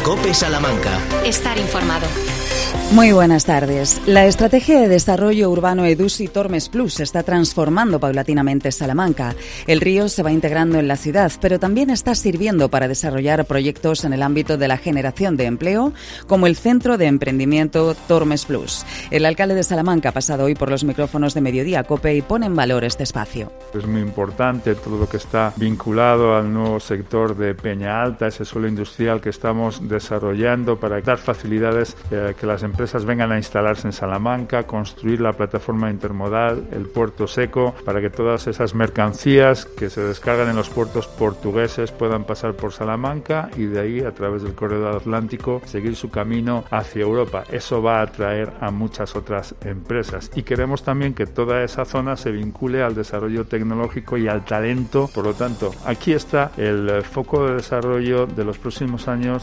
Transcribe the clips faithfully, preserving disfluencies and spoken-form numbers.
COPE Salamanca. Estar informado. Muy buenas tardes. La estrategia de desarrollo urbano EDUSI Tormes Plus está transformando paulatinamente Salamanca. El río se va integrando en la ciudad, pero también está sirviendo para desarrollar proyectos en el ámbito de la generación de empleo, como el Centro de Emprendimiento Tormes Plus. El alcalde de Salamanca ha pasado hoy por los micrófonos de Mediodía COPE y pone en valor este espacio. Es muy importante todo lo que está vinculado al nuevo sector de Peña Alta, ese suelo industrial que estamos desarrollando para dar facilidades eh, que las empresas empresas vengan a instalarse en Salamanca, construir la plataforma intermodal, el puerto seco, para que todas esas mercancías que se descargan en los puertos portugueses puedan pasar por Salamanca y de ahí, a través del corredor atlántico, seguir su camino hacia Europa. Eso va a atraer a muchas otras empresas y queremos también que toda esa zona se vincule al desarrollo tecnológico y al talento. Por lo tanto, aquí está el foco de desarrollo de los próximos años.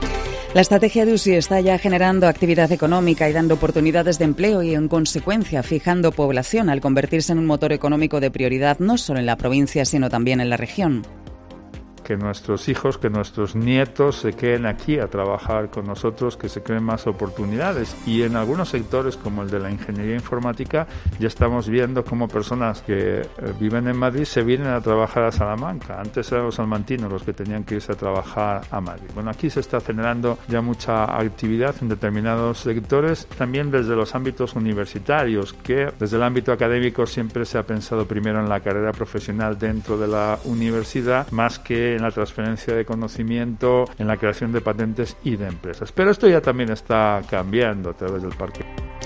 La estrategia de EDUSI está ya generando actividad económica y dando oportunidades de empleo y, en consecuencia, fijando población al convertirse en un motor económico de prioridad no solo en la provincia, sino también en la región. Que nuestros hijos, que nuestros nietos se queden aquí a trabajar con nosotros, que se creen más oportunidades. Y en algunos sectores, como el de la ingeniería informática, ya estamos viendo cómo personas que eh, viven en Madrid se vienen a trabajar a Salamanca. Antes eran los salmantinos los que tenían que irse a trabajar a Madrid. Bueno, aquí se está generando ya mucha actividad en determinados sectores, también desde los ámbitos universitarios, que desde el ámbito académico siempre se ha pensado primero en la carrera profesional dentro de la universidad, más que en la transferencia de conocimiento, en la creación de patentes y de empresas. Pero esto ya también está cambiando a través del parque.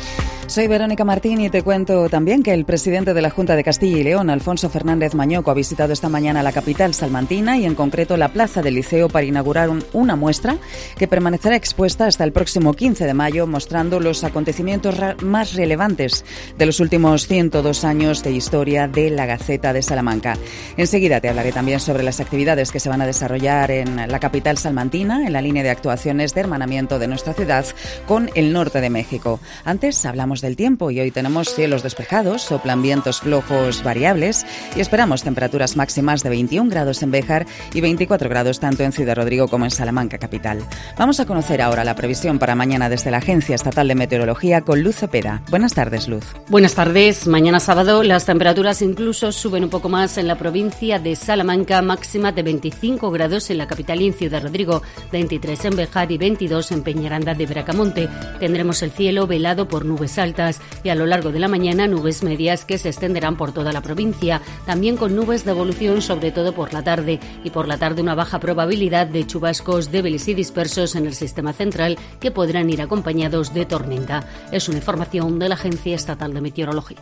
Soy Verónica Martín y te cuento también que el presidente de la Junta de Castilla y León, Alfonso Fernández Mañoco, ha visitado esta mañana la capital salmantina y en concreto la plaza del Liceo para inaugurar un, una muestra que permanecerá expuesta hasta el próximo quince de mayo, mostrando los acontecimientos ra- más relevantes de los últimos ciento dos años de historia de la Gaceta de Salamanca. Enseguida te hablaré también sobre las actividades que se van a desarrollar en la capital salmantina en la línea de actuaciones de hermanamiento de nuestra ciudad con el norte de México. Antes hablamos del tiempo y hoy tenemos cielos despejados, soplan vientos flojos variables y esperamos temperaturas máximas de veintiún grados en Béjar y veinticuatro grados tanto en Ciudad Rodrigo como en Salamanca capital. Vamos a conocer ahora la previsión para mañana desde la Agencia Estatal de Meteorología con Luz Cepeda. Buenas tardes, Luz. Buenas tardes. Mañana sábado las temperaturas incluso suben un poco más en la provincia de Salamanca, máxima de veinticinco grados en la capital y en Ciudad Rodrigo, veintitrés en Béjar y veintidós en Peñaranda de Bracamonte. Tendremos el cielo velado por nubes altas y a lo largo de la mañana nubes medias que se extenderán por toda la provincia, también con nubes de evolución sobre todo por la tarde y por la tarde una baja probabilidad de chubascos débiles y dispersos en el sistema central que podrán ir acompañados de tormenta. Es una información de la Agencia Estatal de Meteorología.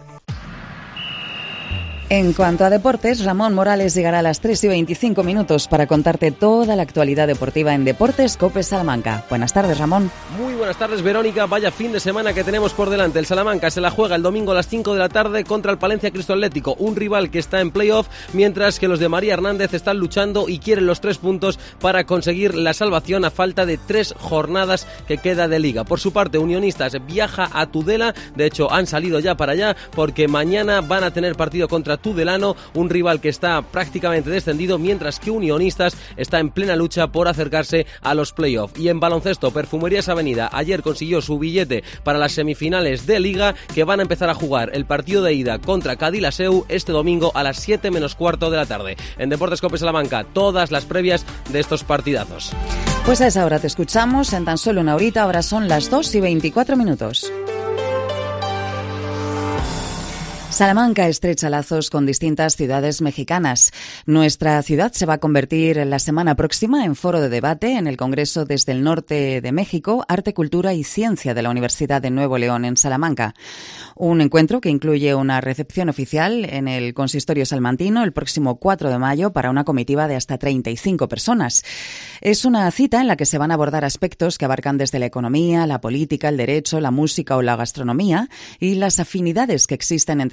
En cuanto a deportes, Ramón Morales llegará a las tres y veinticinco minutos para contarte toda la actualidad deportiva en Deportes COPE Salamanca. Buenas tardes, Ramón. Muy buenas tardes, Verónica. Vaya fin de semana que tenemos por delante. El Salamanca se la juega el domingo a las cinco de la tarde contra el Palencia Cristo Atlético, un rival que está en playoff, mientras que los de María Hernández están luchando y quieren los tres puntos para conseguir la salvación a falta de tres jornadas que queda de liga. Por su parte, Unionistas viaja a Tudela, de hecho han salido ya para allá porque mañana van a tener partido contra Tudelano, un rival que está prácticamente descendido, mientras que Unionistas está en plena lucha por acercarse a los playoffs. Y en baloncesto, Perfumerías Avenida ayer consiguió su billete para las semifinales de Liga, que van a empezar a jugar el partido de ida contra Cadilaseu este domingo a las siete menos cuarto de la tarde. En Deportes COPE Salamanca, todas las previas de estos partidazos. Pues a esa hora te escuchamos en tan solo una horita, ahora son las dos y veinticuatro minutos. Salamanca estrecha lazos con distintas ciudades mexicanas. Nuestra ciudad se va a convertir la semana próxima en foro de debate en el Congreso desde el Norte de México, Arte, Cultura y Ciencia de la Universidad de Nuevo León en Salamanca. Un encuentro que incluye una recepción oficial en el Consistorio Salmantino el próximo cuatro de mayo para una comitiva de hasta treinta y cinco personas. Es una cita en la que se van a abordar aspectos que abarcan desde la economía, la política, el derecho, la música o la gastronomía y las afinidades que existen entre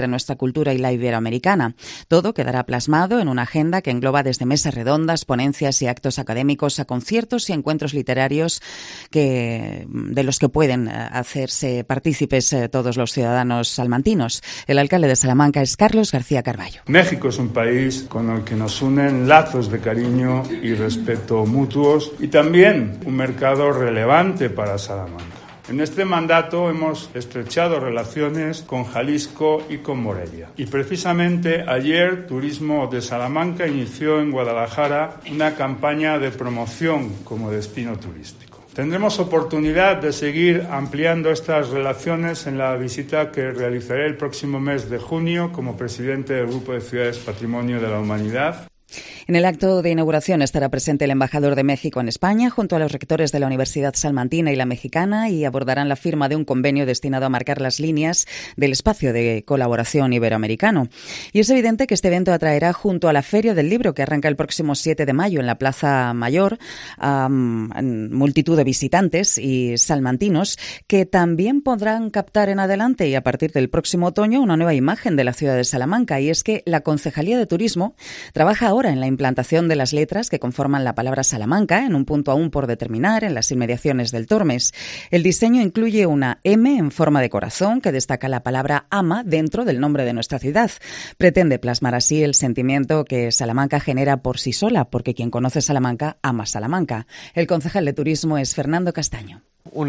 entre nuestra cultura y la iberoamericana. Todo quedará plasmado en una agenda que engloba desde mesas redondas, ponencias y actos académicos a conciertos y encuentros literarios que, de los que pueden hacerse partícipes todos los ciudadanos salmantinos. El alcalde de Salamanca es Carlos García Carballo. México es un país con el que nos unen lazos de cariño y respeto mutuos y también un mercado relevante para Salamanca. En este mandato hemos estrechado relaciones con Jalisco y con Morelia. Y precisamente ayer Turismo de Salamanca inició en Guadalajara una campaña de promoción como destino turístico. Tendremos oportunidad de seguir ampliando estas relaciones en la visita que realizaré el próximo mes de junio como presidente del Grupo de Ciudades Patrimonio de la Humanidad. En el acto de inauguración estará presente el embajador de México en España junto a los rectores de la Universidad Salmantina y la Mexicana y abordarán la firma de un convenio destinado a marcar las líneas del espacio de colaboración iberoamericano. Y es evidente que este evento atraerá junto a la Feria del Libro que arranca el próximo siete de mayo en la Plaza Mayor a um, multitud de visitantes y salmantinos que también podrán captar en adelante y a partir del próximo otoño una nueva imagen de la ciudad de Salamanca, y es que la Concejalía de Turismo trabaja ahora en la implantación de las letras que conforman la palabra Salamanca en un punto aún por determinar en las inmediaciones del Tormes. El diseño incluye una M en forma de corazón que destaca la palabra ama dentro del nombre de nuestra ciudad. Pretende plasmar así el sentimiento que Salamanca genera por sí sola, porque quien conoce Salamanca ama Salamanca. El concejal de Turismo es Fernando Castaño.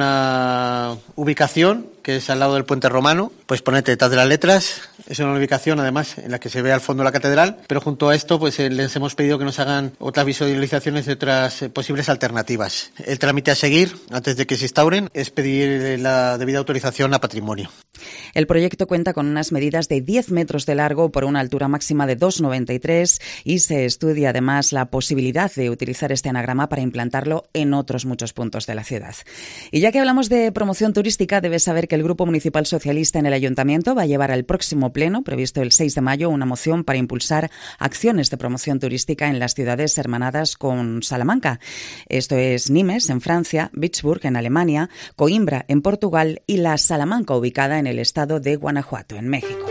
Una ubicación que es al lado del puente romano, pues ponete detrás de las letras. Es una ubicación además en la que se ve al fondo la catedral, pero junto a esto pues eh, les hemos pedido que nos hagan otras visualizaciones de otras eh, posibles alternativas. El trámite a seguir antes de que se instauren es pedir la debida autorización a Patrimonio. El proyecto cuenta con unas medidas de diez metros de largo por una altura máxima de dos coma noventa y tres y se estudia además la posibilidad de utilizar este anagrama para implantarlo en otros muchos puntos de la ciudad. Y ya que hablamos de promoción turística, debes saber que el Grupo Municipal Socialista en el Ayuntamiento va a llevar al próximo pleno, previsto el seis de mayo, una moción para impulsar acciones de promoción turística en las ciudades hermanadas con Salamanca. Esto es Nimes, en Francia, Würzburg, en Alemania, Coimbra, en Portugal y la Salamanca, ubicada en el estado de Guanajuato, en México.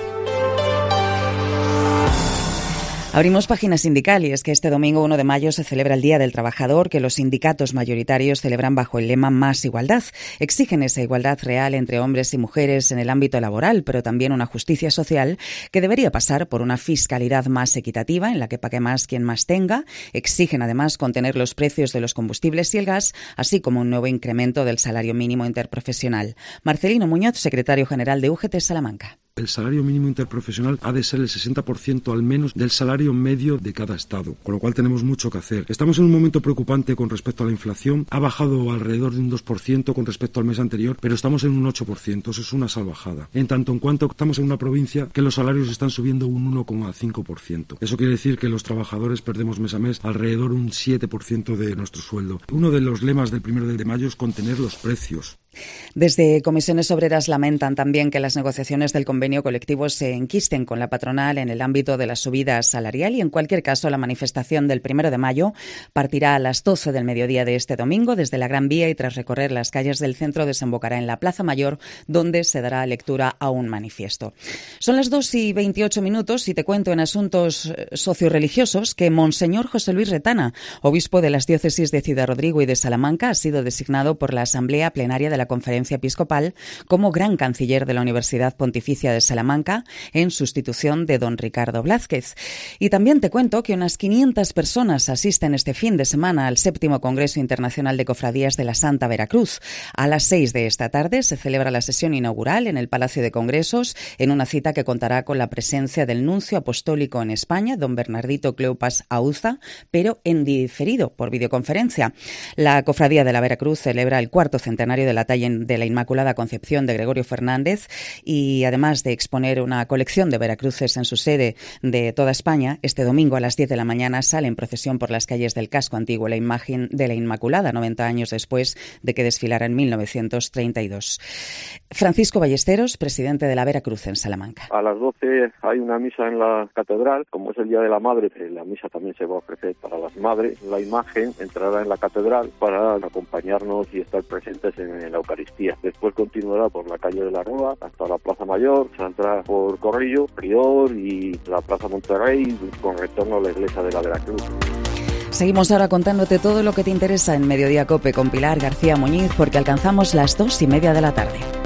Abrimos página sindical y es que este domingo uno de mayo se celebra el Día del Trabajador, que los sindicatos mayoritarios celebran bajo el lema Más igualdad. Exigen esa igualdad real entre hombres y mujeres en el ámbito laboral, pero también una justicia social que debería pasar por una fiscalidad más equitativa en la que pague más quien más tenga. Exigen además contener los precios de los combustibles y el gas, así como un nuevo incremento del salario mínimo interprofesional. Marcelino Muñoz, secretario general de U G T Salamanca. El salario mínimo interprofesional ha de ser el sesenta por ciento al menos del salario medio de cada estado, con lo cual tenemos mucho que hacer. Estamos en un momento preocupante con respecto a la inflación. Ha bajado alrededor de un dos por ciento con respecto al mes anterior, pero estamos en un ocho por ciento. Eso es una salvajada. En tanto en cuanto estamos en una provincia que los salarios están subiendo un uno coma cinco por ciento. Eso quiere decir que los trabajadores perdemos mes a mes alrededor de un siete por ciento de nuestro sueldo. Uno de los lemas del primero de mayo es contener los precios. Desde Comisiones Obreras lamentan también que las negociaciones del convenio colectivo se enquisten con la patronal en el ámbito de la subida salarial y, en cualquier caso, la manifestación del primero de mayo partirá a las doce del mediodía de este domingo desde la Gran Vía y, tras recorrer las calles del centro, desembocará en la Plaza Mayor, donde se dará lectura a un manifiesto. Son las dos y veintiocho minutos y te cuento en asuntos socioreligiosos que Monseñor José Luis Retana, obispo de las diócesis de Ciudad Rodrigo y de Salamanca, ha sido designado por la Asamblea Plenaria de la Conferencia Episcopal como Gran Canciller de la Universidad Pontificia de Salamanca en sustitución de don Ricardo Blázquez. Y también te cuento que unas quinientas personas asisten este fin de semana al séptimo Congreso Internacional de Cofradías de la Santa Veracruz. A las seis de esta tarde se celebra la sesión inaugural en el Palacio de Congresos, en una cita que contará con la presencia del nuncio apostólico en España, don Bernardito Cleopas Auza, pero en diferido por videoconferencia. La Cofradía de la Veracruz celebra el cuarto centenario de la talla de la Inmaculada Concepción de Gregorio Fernández y, además de exponer una colección de veracruces en su sede de toda España, este domingo a las diez de la mañana sale en procesión por las calles del casco antiguo la imagen de la Inmaculada, noventa años después de que desfilara en mil novecientos treinta y dos. Francisco Ballesteros, presidente de la Veracruz en Salamanca. A las doce hay una misa en la catedral. Como es el Día de la Madre, la misa también se va a ofrecer para las madres. La imagen entrará en la catedral para acompañarnos y estar presentes en el la Eucaristía. Después continuará por la calle de la Roda hasta la Plaza Mayor, saldrá por Corrillo, Prior y la Plaza Monterrey con retorno a la iglesia de la Veracruz. Seguimos ahora contándote todo lo que te interesa en Mediodía COPE con Pilar García Muñiz, porque alcanzamos las dos y media de la tarde.